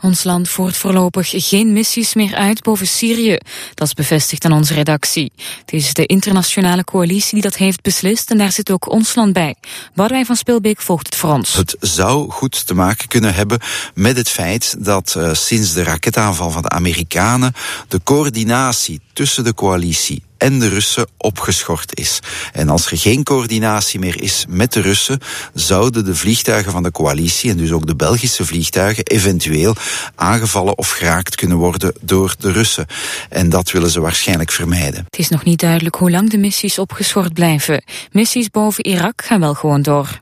Ons land voert voorlopig geen missies meer uit boven Syrië. Dat is bevestigd aan onze redactie. Het is de internationale coalitie die dat heeft beslist en daar zit ook ons land bij. Boudewijn van Spilbeek volgt het voor ons. Het zou goed te maken kunnen hebben met het feit dat sinds de raketaanval van de Amerikanen de coördinatie tussen de coalitie en de Russen opgeschort is. En als er geen coördinatie meer is met de Russen, zouden de vliegtuigen van de coalitie en dus ook de Belgische vliegtuigen eventueel aangevallen of geraakt kunnen worden door de Russen. En dat willen ze waarschijnlijk vermijden. Het is nog niet duidelijk hoe lang de missies opgeschort blijven. Missies boven Irak gaan wel gewoon door.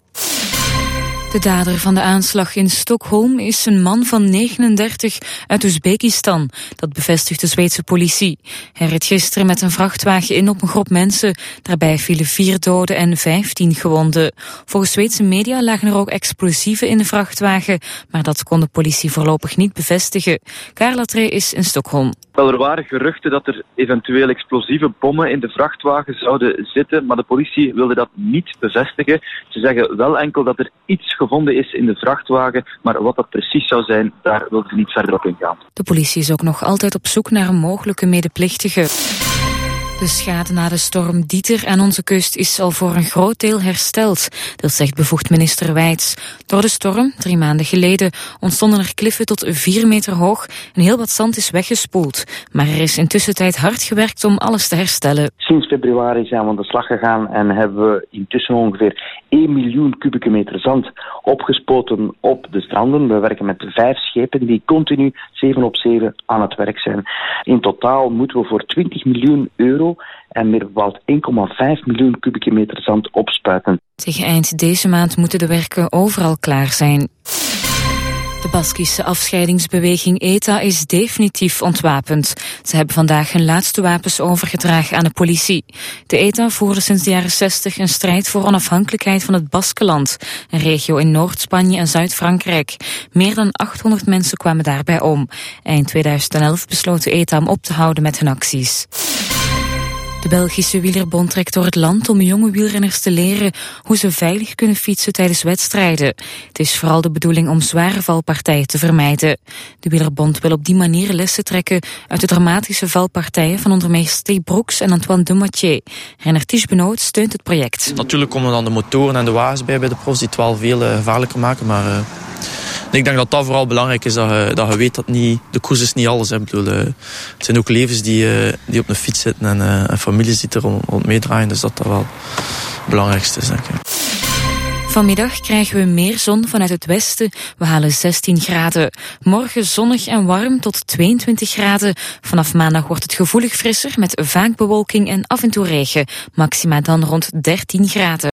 De dader van de aanslag in Stockholm is een man van 39 uit Oezbekistan. Dat bevestigt de Zweedse politie. Hij reed gisteren met een vrachtwagen in op een groep mensen. Daarbij vielen 4 doden en 15 gewonden. Volgens Zweedse media lagen er ook explosieven in de vrachtwagen, maar dat kon de politie voorlopig niet bevestigen. Carla Trey is in Stockholm. Wel, er waren geruchten dat er eventueel explosieve bommen in de vrachtwagen zouden zitten, maar de politie wilde dat niet bevestigen. Ze zeggen wel enkel dat er iets gevonden is in de vrachtwagen, maar wat dat precies zou zijn, daar wilden ze niet verder op ingaan. De politie is ook nog altijd op zoek naar een mogelijke medeplichtige. De schade na de storm Dieter aan onze kust is al voor een groot deel hersteld. Dat zegt bevoegd minister Wijts. Door de storm, 3 maanden geleden, ontstonden er kliffen tot 4 meter hoog en heel wat zand is weggespoeld. Maar er is intussen tijd hard gewerkt om alles te herstellen. Sinds februari zijn we aan de slag gegaan en hebben we intussen ongeveer 1 miljoen kubieke meter zand opgespoten op de stranden. We werken met 5 schepen die continu 7 op 7 aan het werk zijn. In totaal moeten we voor 20 miljoen euro en meer bepaald 1,5 miljoen kubieke meter zand opspuiten. Tegen eind deze maand moeten de werken overal klaar zijn. De Baskische afscheidingsbeweging ETA is definitief ontwapend. Ze hebben vandaag hun laatste wapens overgedragen aan de politie. De ETA voerde sinds de jaren 60 een strijd voor onafhankelijkheid van het Baskenland, een regio in Noord-Spanje en Zuid-Frankrijk. Meer dan 800 mensen kwamen daarbij om. Eind 2011 besloot de ETA om op te houden met hun acties. De Belgische Wielerbond trekt door het land om jonge wielrenners te leren hoe ze veilig kunnen fietsen tijdens wedstrijden. Het is vooral de bedoeling om zware valpartijen te vermijden. De Wielerbond wil op die manier lessen trekken uit de dramatische valpartijen van onder meer Steve Brooks en Antoine Dumathier. Renner Ties Benoot steunt het project. Natuurlijk komen dan de motoren en de wagens bij de profs die het wel veel gevaarlijker maken, maar ik denk dat dat vooral belangrijk is, dat je weet dat de koers is niet alles. Ik bedoel, het zijn ook levens die op een fiets zitten en families die er rond meedraaien. Dus dat wel het belangrijkste is, denk ik. Vanmiddag krijgen we meer zon vanuit het westen. We halen 16 graden. Morgen zonnig en warm tot 22 graden. Vanaf maandag wordt het gevoelig frisser met vaak bewolking en af en toe regen. Maxima dan rond 13 graden.